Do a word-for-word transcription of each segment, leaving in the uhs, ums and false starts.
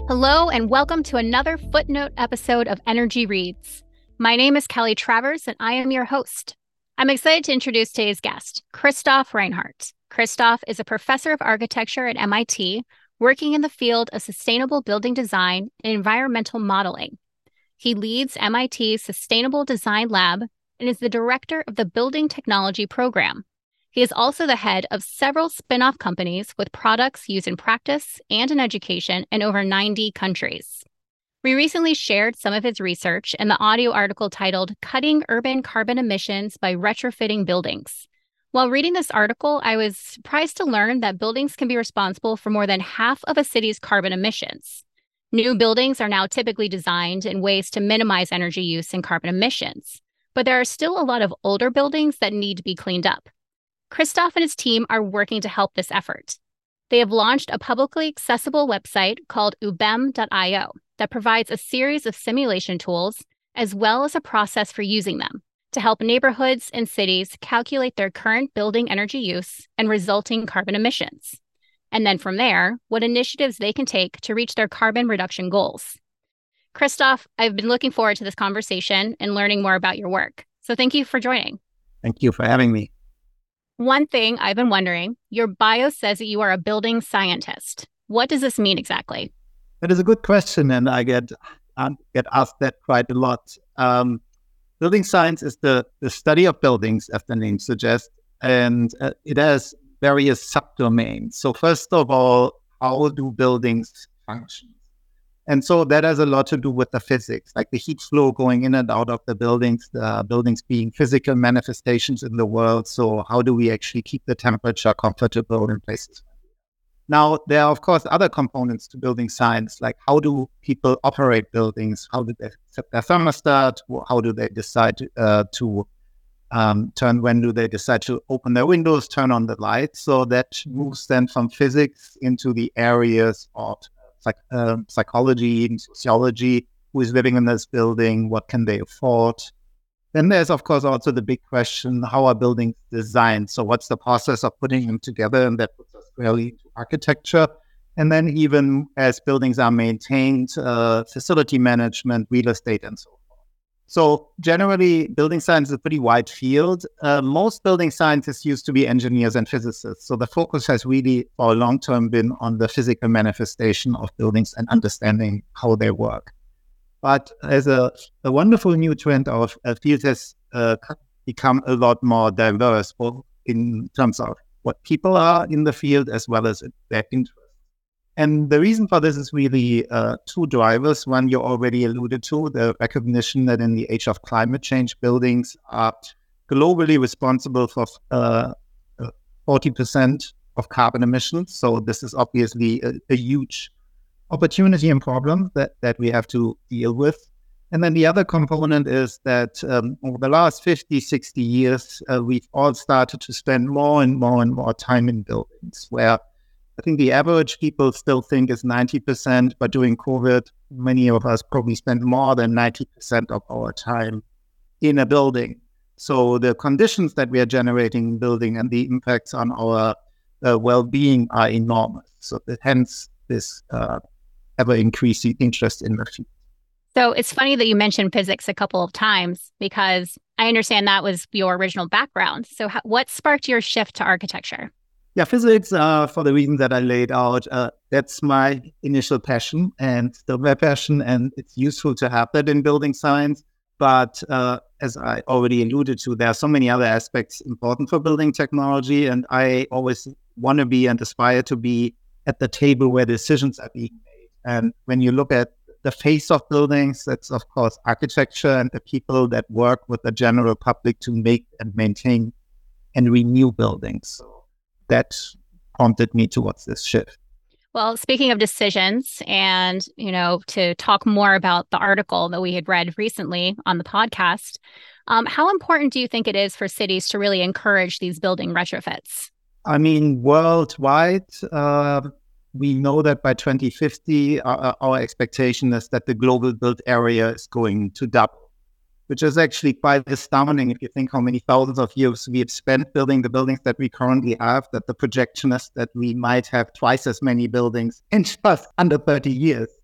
Hello, and welcome to another Footnote episode of Energy Reads. My name is Kelly Travers, and I am your host. I'm excited to introduce today's guest, Christoph Reinhardt. Christoph is a professor of architecture at M I T, working in the field of sustainable building design and environmental modeling. He leads M I T's Sustainable Design Lab and is the director of the Building Technology Program. He is also the head of several spin-off companies with products used in practice and in education in over ninety countries. We recently shared some of his research in the audio article titled Cutting Urban Carbon Emissions by Retrofitting Buildings. While reading this article, I was surprised to learn that buildings can be responsible for more than half of a city's carbon emissions. New buildings are now typically designed in ways to minimize energy use and carbon emissions, but there are still a lot of older buildings that need to be cleaned up. Christoph and his team are working to help this effort. They have launched a publicly accessible website called U B E M dot io that provides a series of simulation tools as well as a process for using them to help neighborhoods and cities calculate their current building energy use and resulting carbon emissions. And then from there, what initiatives they can take to reach their carbon reduction goals. Christoph, I've been looking forward to this conversation and learning more about your work. So thank you for joining. Thank you for having me. One thing I've been wondering, your bio says that you are a building scientist. What does this mean exactly? That is a good question, and I get I get asked that quite a lot. Um, building science is the, the study of buildings, as the name suggests, and uh, it has various subdomains. So first of all, how do buildings function? And so that has a lot to do with the physics, like the heat flow going in and out of the buildings, the buildings being physical manifestations in the world. So how do we actually keep the temperature comfortable in places? Now, there are, of course, other components to building science, like how do people operate buildings? How do they set their thermostat? How do they decide uh, to um, turn, when do they decide to open their windows, turn on the lights? So that moves then from physics into the areas of Like uh, psychology and sociology, who is living in this building, what can they afford? Then there's, of course, also the big question, how are buildings designed? So what's the process of putting them together? And that puts us really into architecture. And then even as buildings are maintained, uh, facility management, real estate, and so forth. So generally, building science is a pretty wide field. Uh, most building scientists used to be engineers and physicists. So the focus has really, for a long term, been on the physical manifestation of buildings and understanding how they work. But as a, a wonderful new trend, our uh, field has uh, become a lot more diverse, both in terms of what people are in the field as well as their interests. And the reason for this is really uh, two drivers. One you already alluded to, the recognition that in the age of climate change, buildings are globally responsible for uh, forty percent of carbon emissions. So this is obviously a, a huge opportunity and problem that, that we have to deal with. And then the other component is that um, over the last fifty, sixty years, uh, we've all started to spend more and more and more time in buildings, where I think the average people still think is ninety percent, but during COVID, many of us probably spent more than ninety percent of our time in a building. So the conditions that we are generating in building and the impacts on our uh, well-being are enormous. So that, hence this uh, ever-increasing interest in the field. So it's funny that you mentioned physics a couple of times, because I understand that was your original background. So how, what sparked your shift to architecture? Yeah, physics, uh, for the reason that I laid out, uh, that's my initial passion and still my passion, and it's useful to have that in building science. But uh, as I already alluded to, there are so many other aspects important for building technology, and I always want to be and aspire to be at the table where decisions are being made. And when you look at the face of buildings, that's, of course, architecture and the people that work with the general public to make and maintain and renew buildings. So that prompted me towards this shift. Well, speaking of decisions, and, you know, to talk more about the article that we had read recently on the podcast, um, how important do you think it is for cities to really encourage these building retrofits? I mean, worldwide, uh, we know that by twenty fifty, our, our expectation is that the global built area is going to double, which is actually quite astounding if you think how many thousands of years we have spent building the buildings that we currently have, that the projection is that we might have twice as many buildings in just under thirty years.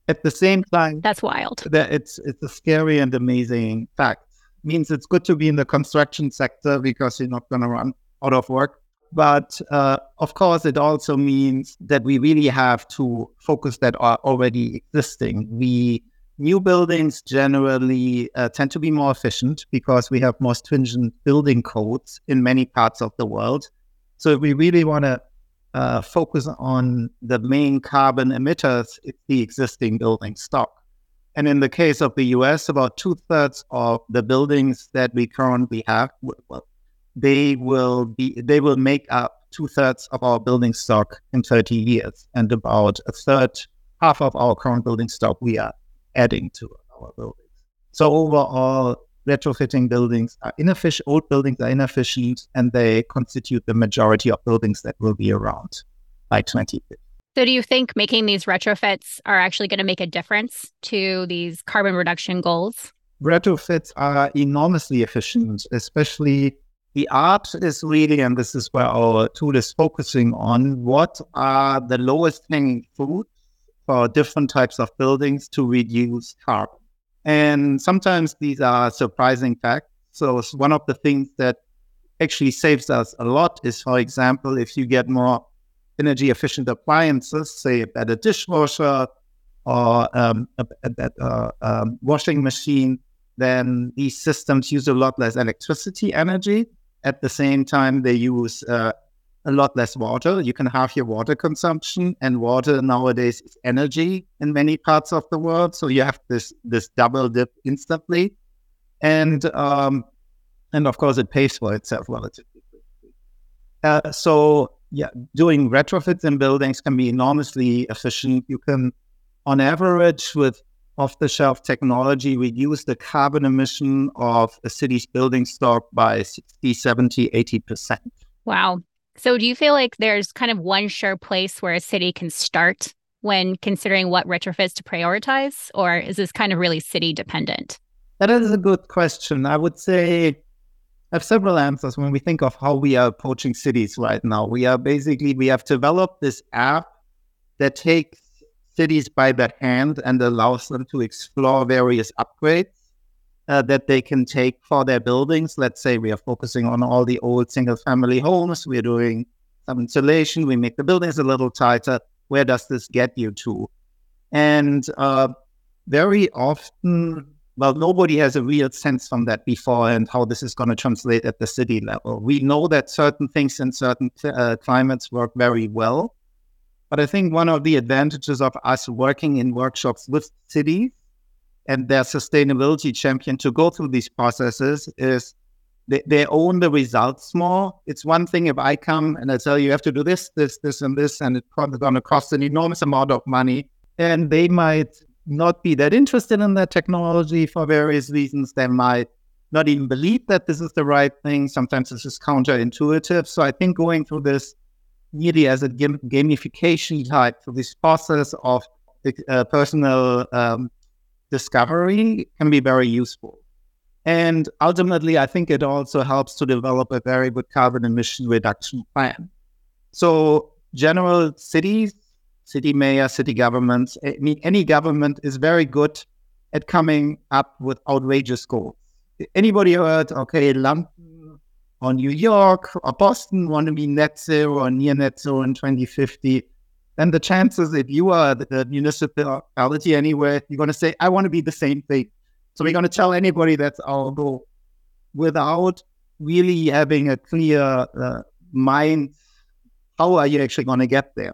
At the same time, That's wild. that it's it's a scary and amazing fact. Means it's good to be in the construction sector because you're not going to run out of work. But uh, of course, it also means that we really have to focus that are already existing. We new buildings generally uh, tend to be more efficient because we have more stringent building codes in many parts of the world. So if we really want to uh, focus on the main carbon emitters, it's the existing building stock. And in the case of the U S, about two thirds of the buildings that we currently have, well, they will be they will make up two thirds of our building stock in thirty years, and about a third, half of our current building stock we are adding to our buildings. So overall, retrofitting buildings are inefficient. Old buildings are inefficient, and they constitute the majority of buildings that will be around by twenty fifty. So do you think making these retrofits are actually going to make a difference to these carbon reduction goals? Retrofits are enormously efficient, especially the art is really, and this is where our tool is focusing on, what are the lowest hanging fruits for different types of buildings to reduce carbon. And sometimes these are surprising facts. So one of the things that actually saves us a lot is, for example, if you get more energy efficient appliances, say a better dishwasher or um, a, a better um, washing machine, then these systems use a lot less electricity energy. At the same time, they use uh, a lot less water. You can halve your water consumption, and water nowadays is energy in many parts of the world. So you have this this double dip instantly, and um, and of course it pays for itself relatively quickly. Uh, so yeah, doing retrofits in buildings can be enormously efficient. You can, on average, with off-the-shelf technology, reduce the carbon emission of a city's building stock by sixty, seventy, eighty percent. Wow. So do you feel like there's kind of one sure place where a city can start when considering what retrofits to prioritize? Or is this kind of really city dependent? That is a good question. I would say I have several answers when we think of how we are approaching cities right now. We are basically, we have developed this app that takes cities by the hand and allows them to explore various upgrades uh, that they can take for their buildings. Let's say we are focusing on all the old single-family homes. We're doing some insulation. We make the buildings a little tighter. Where does this get you to? And uh, very often, well, nobody has a real sense from that before and how this is going to translate at the city level. We know that certain things in certain uh, climates work very well. But I think one of the advantages of us working in workshops with cities and their sustainability champion to go through these processes is they, they own the results more. It's one thing if I come and I tell you, you have to do this, this, this, and this, and it's going to cost an enormous amount of money. And they might not be that interested in that technology for various reasons. They might not even believe that this is the right thing. Sometimes this is counterintuitive. So I think going through this really as a gam- gamification type for this process of uh, personal um, discovery can be very useful. And ultimately, I think it also helps to develop a very good carbon emission reduction plan. So general cities, city mayor, city governments, I mean, any government is very good at coming up with outrageous goals. Anybody heard, okay, London or New York or Boston want to be net zero or near net zero in twenty fifty, then the chances if you are the municipality anywhere, you're going to say, I want to be the same thing. So we're going to tell anybody that's our goal without really having a clear uh, mind. How are you actually going to get there?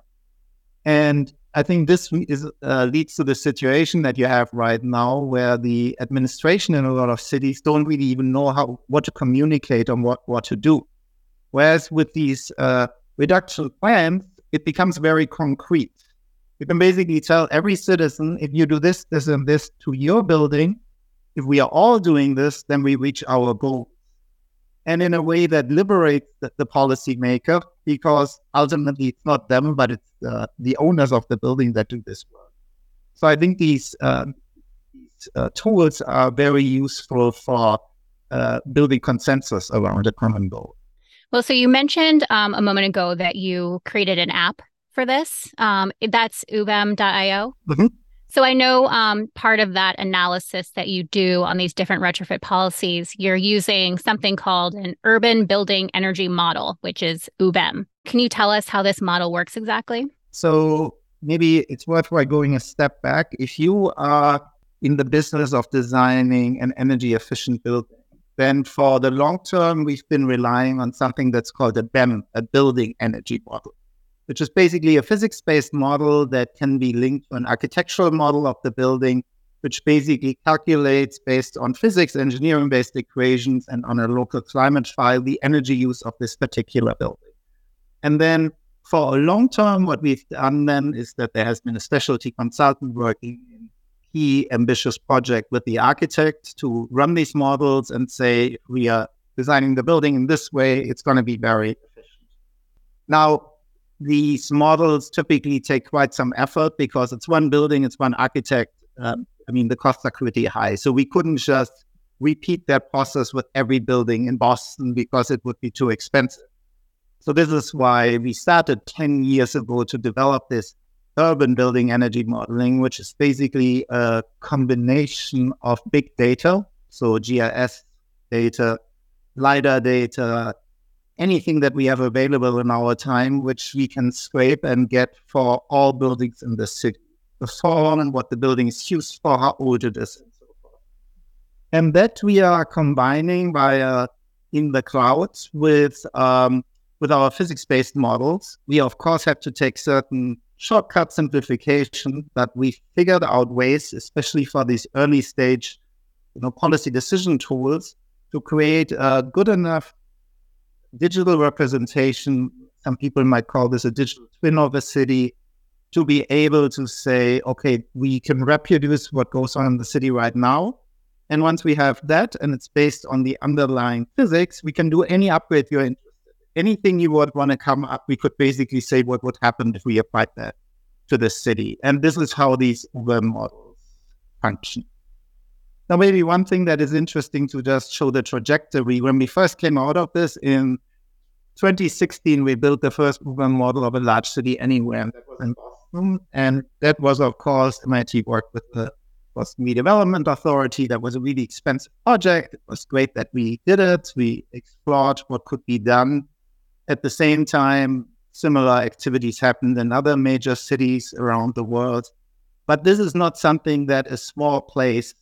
And I think this is uh, leads to the situation that you have right now where the administration in a lot of cities don't really even know how what to communicate and what, what to do. Whereas with these uh, reduction plans, it becomes very concrete. You can basically tell every citizen, if you do this, this, and this to your building, if we are all doing this, then we reach our goal. And in a way that liberates the, the policymaker, because ultimately it's not them, but it's uh, the owners of the building that do this work. So I think these, uh, these uh, tools are very useful for uh, building consensus around a common goal. Well, so you mentioned um, a moment ago that you created an app for this. Um, that's ubem dot io. Mm-hmm. So I know um, part of that analysis that you do on these different retrofit policies, you're using something called an urban building energy model, which is U B E M. Can you tell us how this model works exactly? So maybe it's worthwhile going a step back. If you are in the business of designing an energy efficient building, then for the long term, we've been relying on something that's called a B E M, a building energy model, which is basically a physics-based model that can be linked to an architectural model of the building, which basically calculates based on physics, engineering-based equations, and on a local climate file, the energy use of this particular building. And then for a long term, what we've done then is that there has been a specialty consultant working in key ambitious project with the architect to run these models and say, if we are designing the building in this way, it's going to be very efficient. Now, these models typically take quite some effort because it's one building, it's one architect. Um, I mean, the costs are pretty high. So we couldn't just repeat that process with every building in Boston because it would be too expensive. So this is why we started ten years ago to develop this urban building energy modeling, which is basically a combination of big data, so G I S data, LiDAR data, anything that we have available in our time, which we can scrape and get for all buildings in the city, the form and what the building is used for, how old it is, and so forth. And that we are combining via in the clouds with um, with our physics-based models. We, of course, have to take certain shortcut simplification, but we figured out ways, especially for these early stage you know, policy decision tools, to create a good enough digital representation. Some people might call this a digital twin of a city, to be able to say, okay, we can reproduce what goes on in the city right now. And once we have that, and it's based on the underlying physics, we can do any upgrade you're interested in. Anything you would want to come up, we could basically say what would happen if we applied that to the city. And this is how these U B E M models function. Now, maybe one thing that is interesting to just show the trajectory. When we first came out of this in twenty sixteen, we built the first U B E M model of a large city anywhere, and that was in Boston. And that was, of course, M I T worked with the Boston Redevelopment Authority. That was a really expensive project. It was great that we did it. We explored what could be done. At the same time, similar activities happened in other major cities around the world. But this is not something that a small place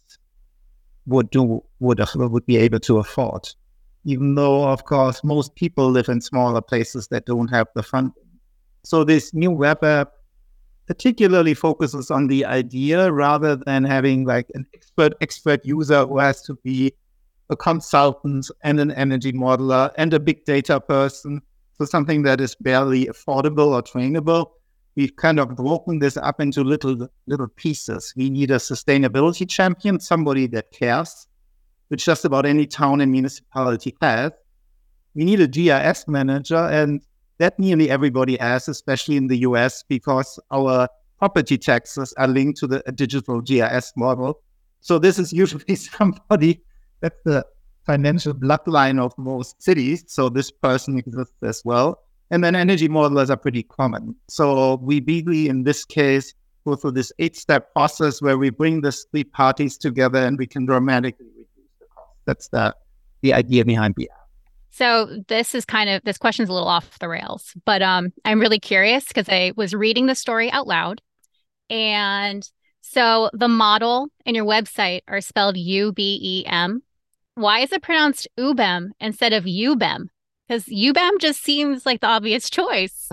would do, would, would be able to afford, even though, of course, most people live in smaller places that don't have the funding. So this new web app particularly focuses on the idea rather than having like an expert expert user who has to be a consultant and an energy modeler and a big data person. So something that is barely affordable or trainable. We've kind of broken this up into little little pieces. We need a sustainability champion, somebody that cares, which just about any town and municipality has. We need a G I S manager, and that nearly everybody has, especially in the U S, because our property taxes are linked to the a digital G I S model. So this is usually somebody that's the financial bloodline of most cities. So this person exists as well. And then energy modelers are pretty common. So we really, in this case, go through this eight-step process where we bring these three parties together and we can dramatically reduce the cost. That's the, the idea behind the app. So this is kind of, this question's a little off the rails, but um, I'm really curious because I was reading the story out loud. And so the model and your website are spelled U B E M. Why is it pronounced U B E M instead of U B E M? Because U B E M just seems like the obvious choice.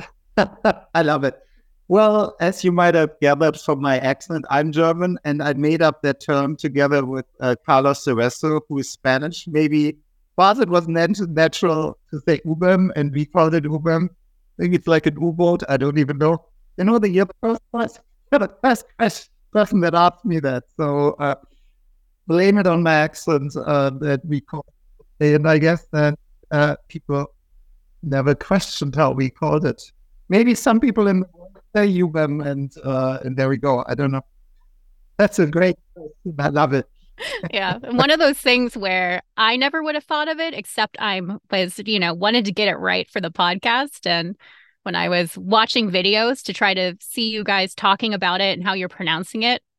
I love it. Well, as you might have gathered from my accent, I'm German, and I made up that term together with uh, Carlos Cerezo, who is Spanish. Maybe for us it was nat- natural to say U B E M, and we called it U B E M. Maybe it's like an U-boat. I don't even know. You know, the first person, the first person that asked me that. So uh, blame it on my accent uh, that we called it. And I guess that uh, people never questioned how we called it. Maybe some people in the world say U B E M, and uh, and there we go. I don't know. That's a great question. I love it. Yeah. One of those things where I never would have thought of it, except I'm was, you know, wanted to get it right for the podcast. And when I was watching videos to try to see you guys talking about it and how you're pronouncing it,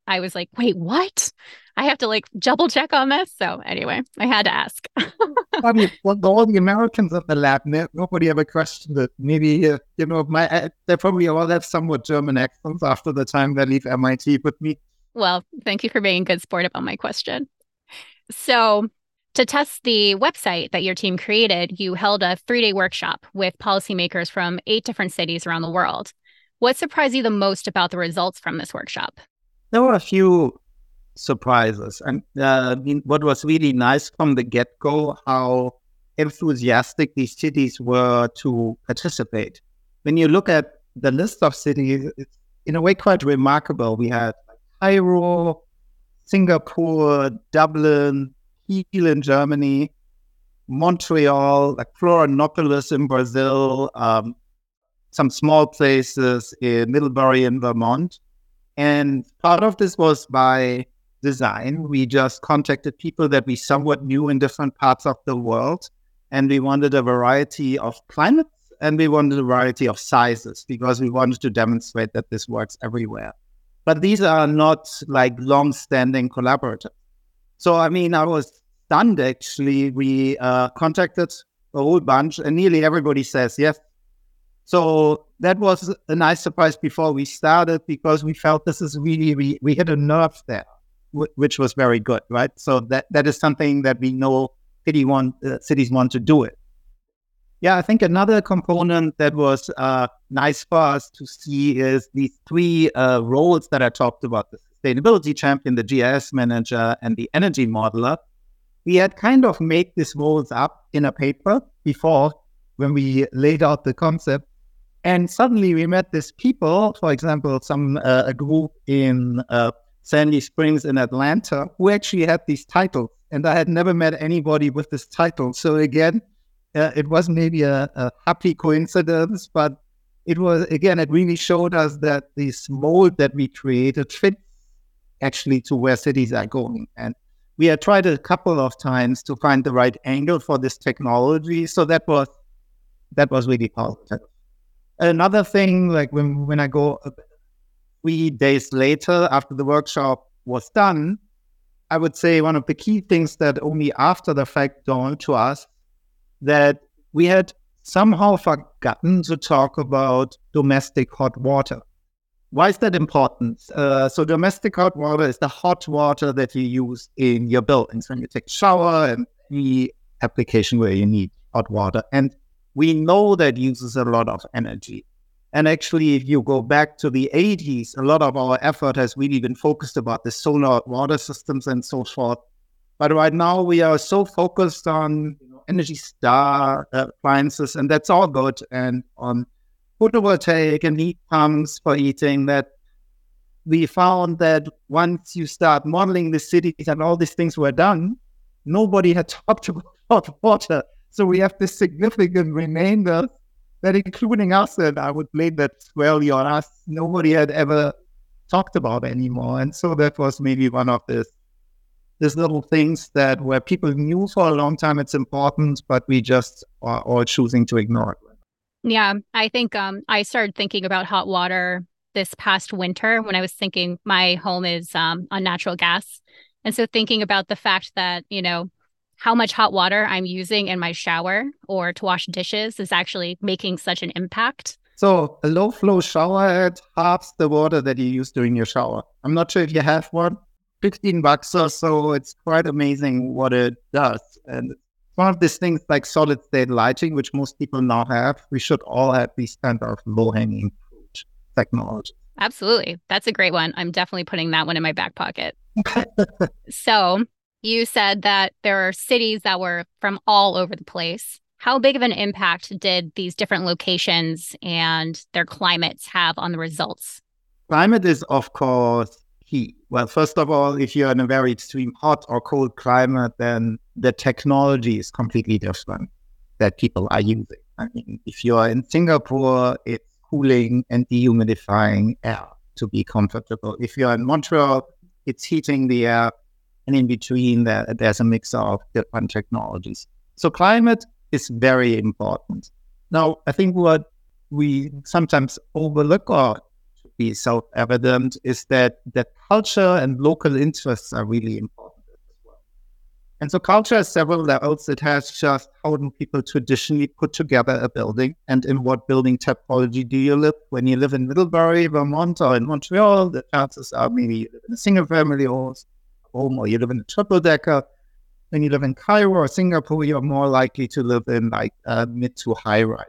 I was like, wait, what? I have to like double check on this. So anyway, I had to ask. I mean, well, all the Americans at the lab, no, nobody ever questioned it. Maybe, uh, you know, my uh, they probably all have somewhat German accents after the time they leave M I T with me. Well, thank you for being a good sport about my question. So to test the website that your team created, you held a three-day workshop with policymakers from eight different cities around the world. What surprised you the most about the results from this workshop? There were a few surprises. And uh, I mean, what was really nice from the get-go, how enthusiastic these cities were to participate. When you look at the list of cities, it's in a way quite remarkable. We had Cairo, Singapore, Dublin, Kiel in Germany, Montreal, like Florianopolis in Brazil, um, some small places in Middlebury in Vermont. And part of this was by design. We just contacted people that we somewhat knew in different parts of the world. And we wanted a variety of climates and we wanted a variety of sizes because we wanted to demonstrate that this works everywhere. But these are not like long-standing collaborators. So, I mean, I was stunned, actually. We uh, contacted a whole bunch and nearly everybody says yes. So that was a nice surprise before we started because we felt this is really, we, we hit a nerve there, w- which was very good, right? So that, that is something that we know city want, uh, cities want to do it. Yeah, I think another component that was uh, nice for us to see is these three uh, roles that I talked about, the sustainability champion, the G I S manager, and the energy modeler. We had kind of made these roles up in a paper before when we laid out the concept. And suddenly we met these people, for example, some uh, a group in uh, Sandy Springs in Atlanta, who actually had these titles. And I had never met anybody with this title. So again, uh, it was maybe a, a happy coincidence, but it was, again, it really showed us that this mold that we created fits actually to where cities are going. And we had tried a couple of times to find the right angle for this technology. So that was that was really positive. Another thing, like when, when I go three days later after the workshop was done, I would say one of the key things that only after the fact dawned to us that we had somehow forgotten to talk about domestic hot water. Why is that important? Uh, so domestic hot water is the hot water that you use in your buildings when you take a shower and any application where you need hot water. And we know that uses a lot of energy. And actually, if you go back to the eighties, a lot of our effort has really been focused about the solar water systems and so forth. But right now, we are so focused on you know, Energy Star uh, appliances, and that's all good, and on photovoltaic and heat pumps for heating, that we found that once you start modeling the cities and all these things were done, nobody had talked about hot water. So we have this significant remainder that, including us, and I would blame that squarely on us, nobody had ever talked about anymore. And so that was maybe one of this, these little things that where people knew for a long time it's important, but we just are all choosing to ignore it. Yeah, I think um, I started thinking about hot water this past winter when I was thinking my home is um, on natural gas. And so thinking about the fact that, you know, how much hot water I'm using in my shower or to wash dishes is actually making such an impact. So a low flow shower head halves the water that you use during your shower. I'm not sure if you have one. fifteen bucks or so. It's quite amazing what it does. And one of these things like solid state lighting, which most people now have, we should all have these kind of low hanging fruit technology. Absolutely. That's a great one. I'm definitely putting that one in my back pocket. So you said that there are cities that were from all over the place. How big of an impact did these different locations and their climates have on the results? Climate is, of course, key. Well, first of all, if you're in a very extreme hot or cold climate, then the technology is completely different that people are using. I mean, if you're in Singapore, it's cooling and dehumidifying air to be comfortable. If you're in Montreal, it's heating the air. And in between, there, there's a mix of different technologies. So climate is very important. Now, I think what we sometimes overlook or be self-evident, is that that culture and local interests are really important as well. And so culture has several levels. It has just how do people traditionally put together a building, and in what building typology do you live? When you live in Middlebury, Vermont, or in Montreal, the chances are maybe you live in a single-family home, or you live in a triple-decker. When you live in Cairo or Singapore, you're more likely to live in like uh, mid to high-rise.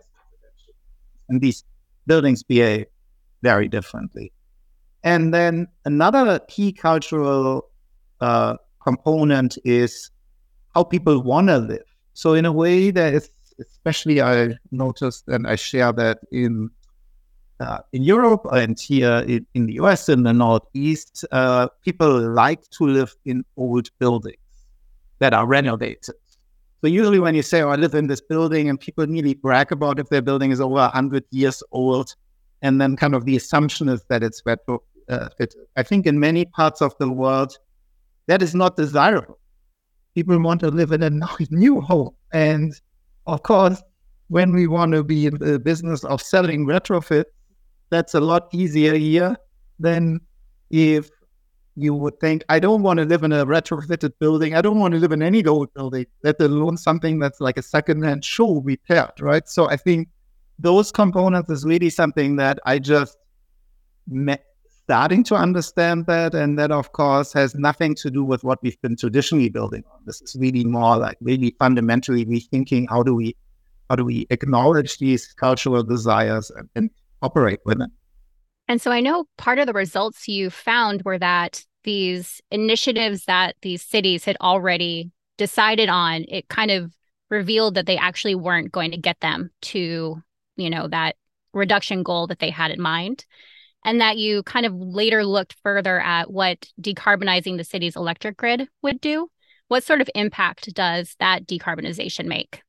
And these buildings behave very differently. And then another key cultural uh, component is how people want to live. So in a way that is, especially I noticed, and I share that in uh, in Europe and here in, in the U S, in the Northeast, uh, people like to live in old buildings that are renovated. So usually when you say, oh, I live in this building, and people immediately brag about if their building is over one hundred years old, and then kind of the assumption is that it's retrofitted. Uh, I think in many parts of the world, that is not desirable. People want to live in a new home. And of course, when we want to be in the business of selling retrofit, that's a lot easier here than if you would think, I don't want to live in a retrofitted building. I don't want to live in any old building, let alone something that's like a secondhand show repaired, right? So I think those components is really something that I just met, starting to understand that. And that, of course, has nothing to do with what we've been traditionally building on. This is really more like really fundamentally rethinking how do we how do we acknowledge these cultural desires and, and operate with them. And so I know part of the results you found were that these initiatives that these cities had already decided on, it kind of revealed that they actually weren't going to get them to, you know, that reduction goal that they had in mind. And that you kind of later looked further at what decarbonizing the city's electric grid would do. What sort of impact does that decarbonization make?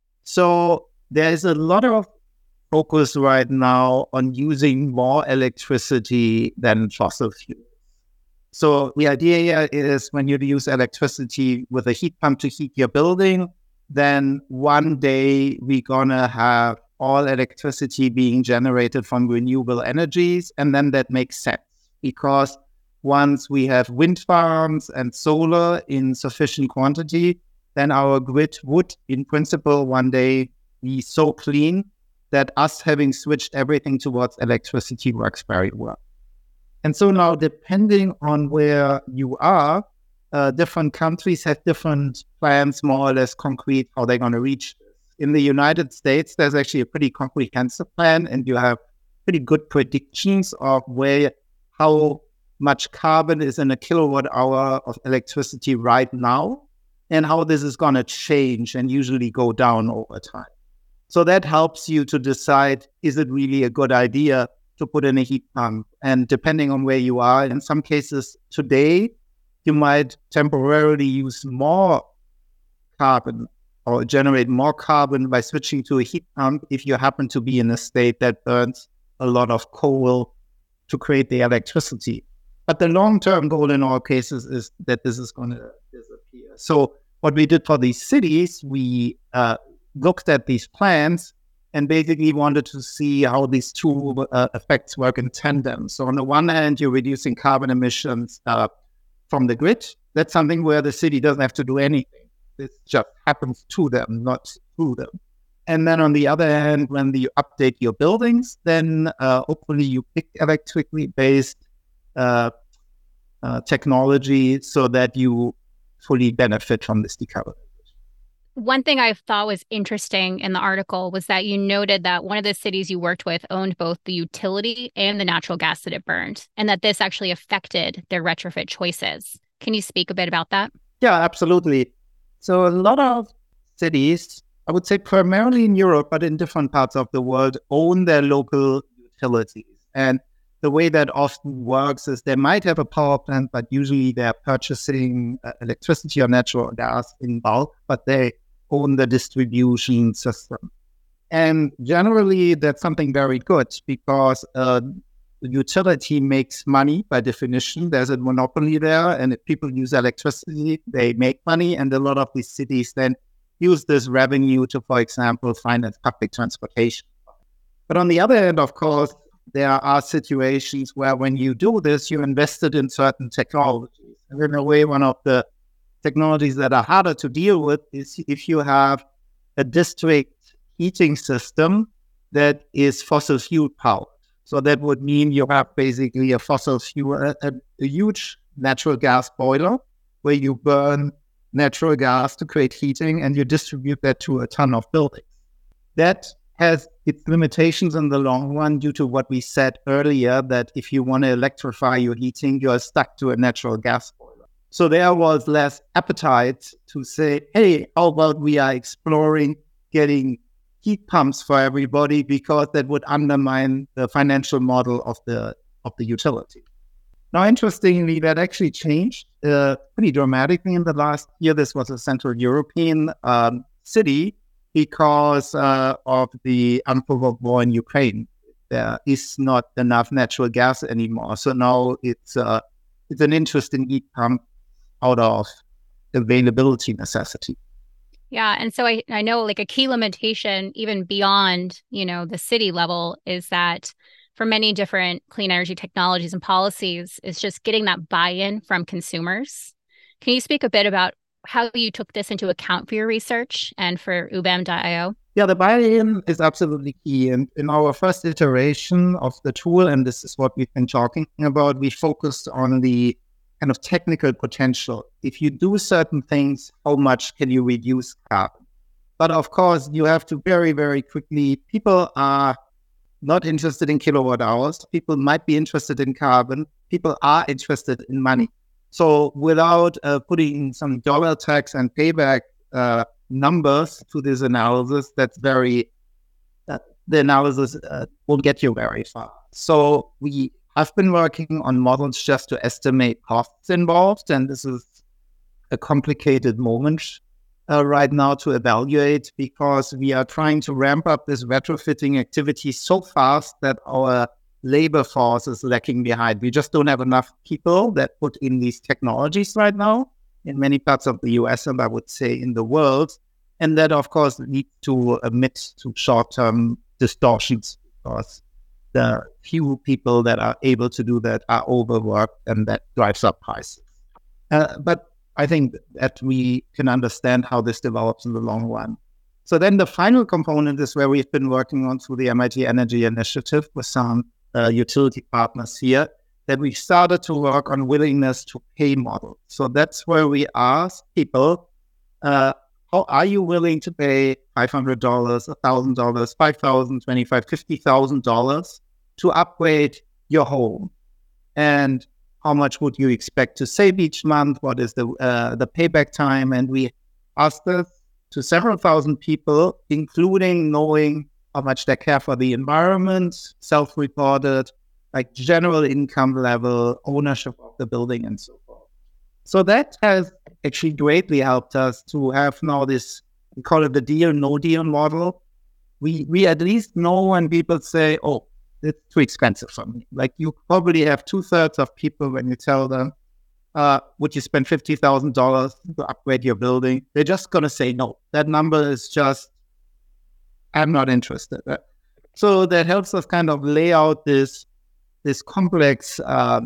So there's a lot of focus right now on using more electricity than fossil fuels. So the idea here is when you use electricity with a heat pump to heat your building, then one day we're going to have all electricity being generated from renewable energies. And then that makes sense because once we have wind farms and solar in sufficient quantity, then our grid would, in principle, one day be so clean that us having switched everything towards electricity works very well. And so now, depending on where you are, uh, different countries have different plans, more or less concrete, how they're going to reach this. In the United States, there's actually a pretty comprehensive plan, and you have pretty good predictions of where, how much carbon is in a kilowatt hour of electricity right now, and how this is going to change and usually go down over time. So that helps you to decide, is it really a good idea to put in a heat pump? And depending on where you are, in some cases today, you might temporarily use more carbon or generate more carbon by switching to a heat pump if you happen to be in a state that burns a lot of coal to create the electricity. But the long-term goal in all cases is that this is going to disappear. So what we did for these cities, we uh, looked at these plans and basically wanted to see how these two uh, effects work in tandem. So on the one hand, you're reducing carbon emissions uh, from the grid. That's something where the city doesn't have to do anything. This just happens to them, not through them. And then on the other hand, when you update your buildings, then uh, hopefully you pick electrically based uh, uh, technology so that you fully benefit from this decarbonization. One thing I thought was interesting in the article was that you noted that one of the cities you worked with owned both the utility and the natural gas that it burned, and that this actually affected their retrofit choices. Can you speak a bit about that? Yeah, absolutely. So a lot of cities, I would say primarily in Europe, but in different parts of the world, own their local utilities. And the way that often works is they might have a power plant, but usually they're purchasing uh, electricity or natural gas in bulk, but they own the distribution system. And generally, that's something very good because uh, the utility makes money by definition. There's a monopoly there, and if people use electricity, they make money. And a lot of these cities then use this revenue to, for example, finance public transportation. But on the other hand, of course, there are situations where when you do this, you invested in certain technologies. And in a way, one of the technologies that are harder to deal with is if you have a district heating system that is fossil fuel powered. So that would mean you have basically a fossil fuel, a, a huge natural gas boiler where you burn natural gas to create heating and you distribute that to a ton of buildings. That has its limitations in the long run due to what we said earlier, that if you want to electrify your heating, you are stuck to a natural gas boiler. So there was less appetite to say, hey, how about we are exploring getting heat pumps for everybody, because that would undermine the financial model of the of the utility. Now, interestingly, that actually changed uh, pretty dramatically in the last year. This was a Central European um, city because uh, of the unprovoked war in Ukraine. There is not enough natural gas anymore. So now it's uh, it's an interesting heat pump out of availability necessity. Yeah. And so I, I know like a key limitation, even beyond, you know, the city level, is that for many different clean energy technologies and policies, is just getting that buy-in from consumers. Can you speak a bit about how you took this into account for your research and for U B A M dot I O? Yeah, the buy-in is absolutely key. And in our first iteration of the tool, and this is what we've been talking about, we focused on the kind of technical potential. If you do certain things, how much can you reduce carbon? But of course, you have to very, very quickly, people are not interested in kilowatt hours. People might be interested in carbon. People are interested in money. So without uh, putting some dollar tax and payback uh, numbers to this analysis, that's very, uh, the analysis uh, won't get you very far. So we have been working on models just to estimate costs involved, and this is a complicated moment uh, right now to evaluate, because we are trying to ramp up this retrofitting activity so fast that our labor force is lacking behind. We just don't have enough people that put in these technologies right now in many parts of the U S and I would say in the world. And that, of course, leads to admit to short-term distortions, because the few people that are able to do that are overworked, and that drives up prices. Uh, but I think that we can understand how this develops in the long run. So then the final component is where we've been working on through the M I T Energy Initiative with some uh, utility partners here, that we started to work on willingness to pay model. So that's where we ask people, uh, how are you willing to pay five hundred dollars, one thousand dollars, five thousand dollars, twenty-five thousand dollars, fifty thousand dollars to upgrade your home? And how much would you expect to save each month? What is the uh, the payback time? And we asked this to several thousand people, including knowing how much they care for the environment, self-reported, like general income level, ownership of the building, and so forth. So that has actually greatly helped us to have now this, we call it the deal, no deal model. We we at least know when people say, oh, it's too expensive for me. Like you probably have two thirds of people when you tell them, uh, would you spend fifty thousand dollars to upgrade your building? They're just going to say no. That number is just, I'm not interested. So that helps us kind of lay out this, this complex uh,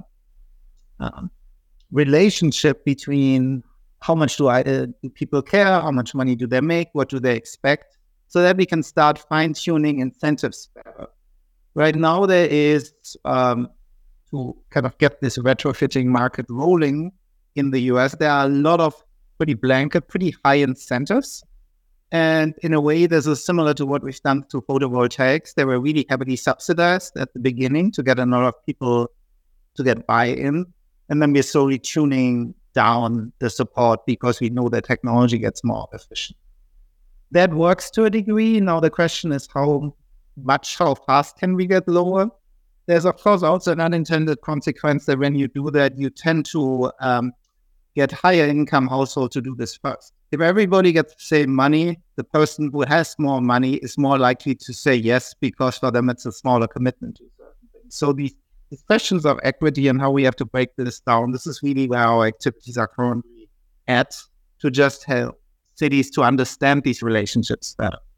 um, relationship between how much do I uh, do people care, how much money do they make, what do they expect, so that we can start fine-tuning incentives better. Right now, there is, um, to kind of get this retrofitting market rolling in the U S, there are a lot of pretty blanket, pretty high incentives. And in a way, this is similar to what we've done to photovoltaics. They were really heavily subsidized at the beginning to get a lot of people to get buy-in. And then we're slowly tuning down the support because we know that technology gets more efficient. That works to a degree. Now the question is how much, how fast can we get lower? There's, of course, also an unintended consequence that when you do that, you tend to um, get higher income households to do this first. If everybody gets the same money, the person who has more money is more likely to say yes, because for them it's a smaller commitment to certain things. So these, these questions of equity and how we have to break this down, this is really where our activities are currently at, to just help cities to understand these relationships better.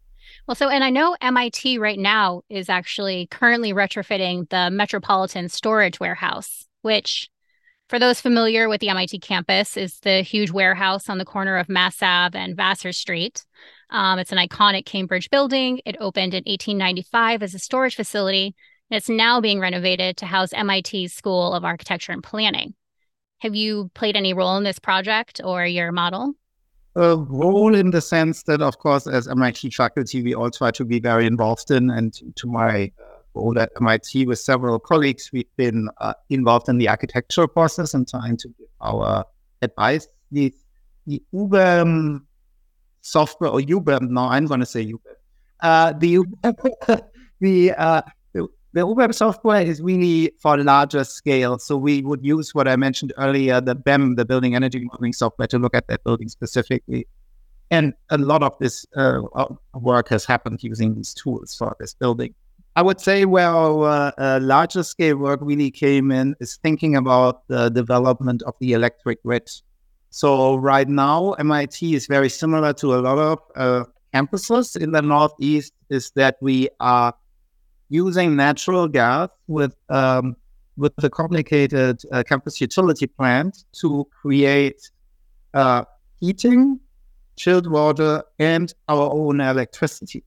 Well, so, and I know M I T right now is actually currently retrofitting the Metropolitan Storage Warehouse, which, for those familiar with the M I T campus, is the huge warehouse on the corner of Mass Ave and Vassar Street. Um, it's an iconic Cambridge building. It opened in eighteen ninety-five as a storage facility, and it's now being renovated to house M I T's School of Architecture and Planning. Have you played any role in this project or your model? A role in the sense that, of course, as M I T faculty, we all try to be very involved in, and to my uh, role at M I T with several colleagues, we've been uh, involved in the architectural process and trying to give our advice. The, the U B A M software, or U B A M, no, I'm going to say U B A M. Uh, the U B A M, the, uh, the, the U B A M software is really for larger scale. So we would use what I mentioned earlier, the B E M, the Building Energy Modeling software, to look at that building specifically. And a lot of this uh, work has happened using these tools for this building. I would say where our uh, larger scale work really came in is thinking about the development of the electric grid. So right now, M I T is very similar to a lot of uh, campuses in the Northeast, is that we are using natural gas with um, with a complicated uh, campus utility plant to create uh, heating, chilled water, and our own electricity.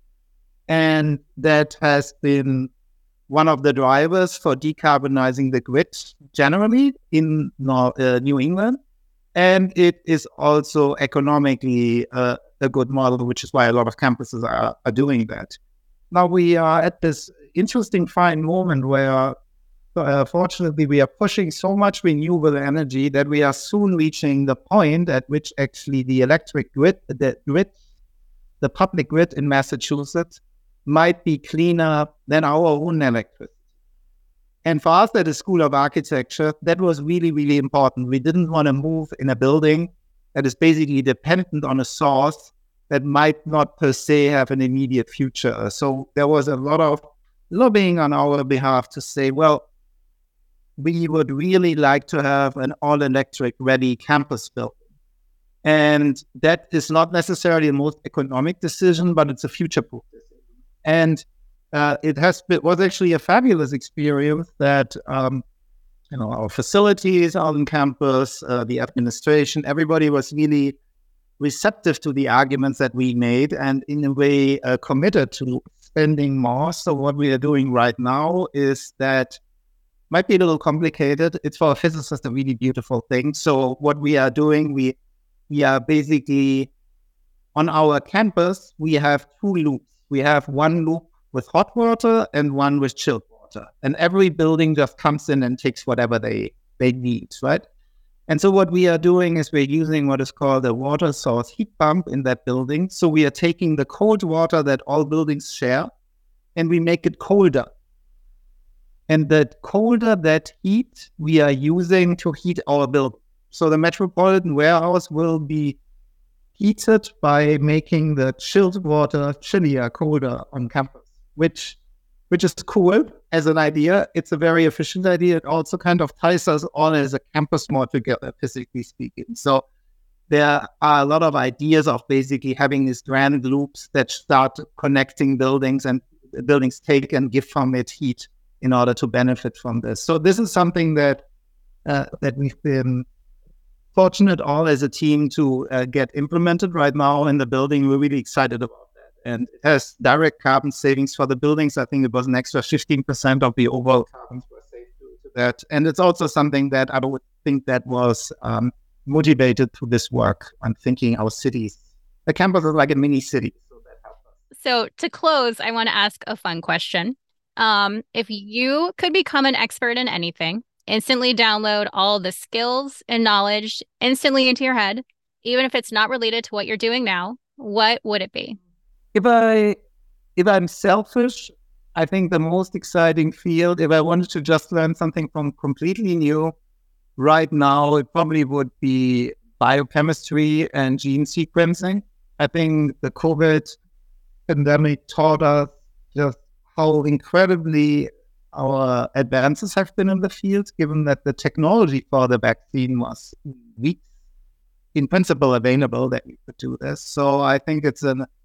And that has been one of the drivers for decarbonizing the grid generally in uh, New England. And it is also economically uh, a good model, which is why a lot of campuses are, are doing that. Now we are at this interesting fine moment where, uh, fortunately, we are pushing so much renewable energy that we are soon reaching the point at which actually the electric grid, the grid, the public grid in Massachusetts might be cleaner than our own electricity. And for us at the School of Architecture, that was really, really important. We didn't want to move in a building that is basically dependent on a source that might not per se have an immediate future. So there was a lot of lobbying on our behalf to say, well, we would really like to have an all-electric ready campus building. And that is not necessarily the most economic decision, but it's a future-proof decision. And uh, it has been, was actually a fabulous experience that um, you know, our facilities on campus, uh, the administration, everybody was really receptive to the arguments that we made and in a way uh, committed to spending more. So what we are doing right now is that might be a little complicated. It's for a physicist a really beautiful thing. So what we are doing, we we are basically on our campus, we have two loops. We have one loop with hot water and one with chilled water. And every building just comes in and takes whatever they, they need, right? And so what we are doing is we're using what is called a water source heat pump in that building. So we are taking the cold water that all buildings share and we make it colder. And that colder, that heat we are using to heat our building. So the Metropolitan Warehouse will be heated by making the chilled water chillier, colder on campus, which which is cool as an idea. It's a very efficient idea. It also kind of ties us all as a campus more together, physically speaking. So there are a lot of ideas of basically having these grand loops that start connecting buildings, and buildings take and give from it heat in order to benefit from this. So this is something that uh, that we've been fortunate all as a team to uh, get implemented right now in the building. We're really excited about that. And it has direct carbon savings for the buildings. I think it was an extra fifteen percent of the overall carbons were saved due to that. And it's also something that I would think that was um, motivated to this work. I'm thinking our cities. The campus is like a mini city. So that helps us. So to close, I want to ask a fun question. Um, if you could become an expert in anything, instantly download all the skills and knowledge instantly into your head, even if it's not related to what you're doing now, what would it be? If I, if I'm selfish, I think the most exciting field, if I wanted to just learn something from completely new right now, it probably would be biochemistry and gene sequencing. I think the COVID pandemic taught us just how incredibly our advances have been in the field, given that the technology for the vaccine was weeks in principle available that we could do this. So I think it's an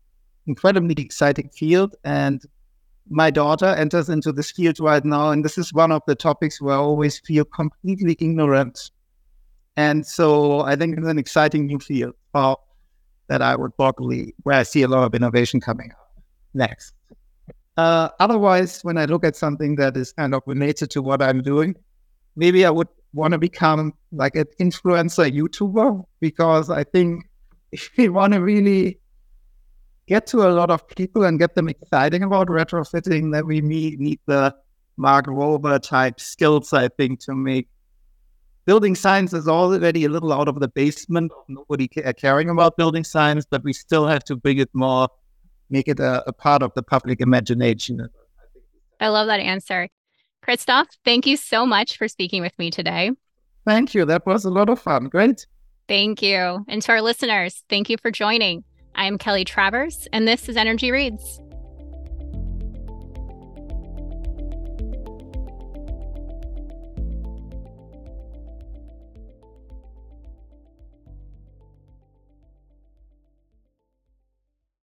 incredibly exciting field. And my daughter enters into this field right now. And this is one of the topics where I always feel completely ignorant. And so I think it's an exciting new field uh, that I would probably, where I see a lot of innovation coming up next. Uh, otherwise, when I look at something that is kind of related to what I'm doing, maybe I would want to become like an influencer YouTuber, because I think if we want to really get to a lot of people and get them excited about retrofitting, then we need, need the Mark Rober type skills, I think, to make building science is already a little out of the basement of nobody caring about building science, but we still have to bring it more, make it a, a part of the public imagination. I love that answer. Christoph, thank you so much for speaking with me today. Thank you. That was a lot of fun. Great. Thank you. And to our listeners, thank you for joining. I am Kelly Travers, and this is Energy Reads.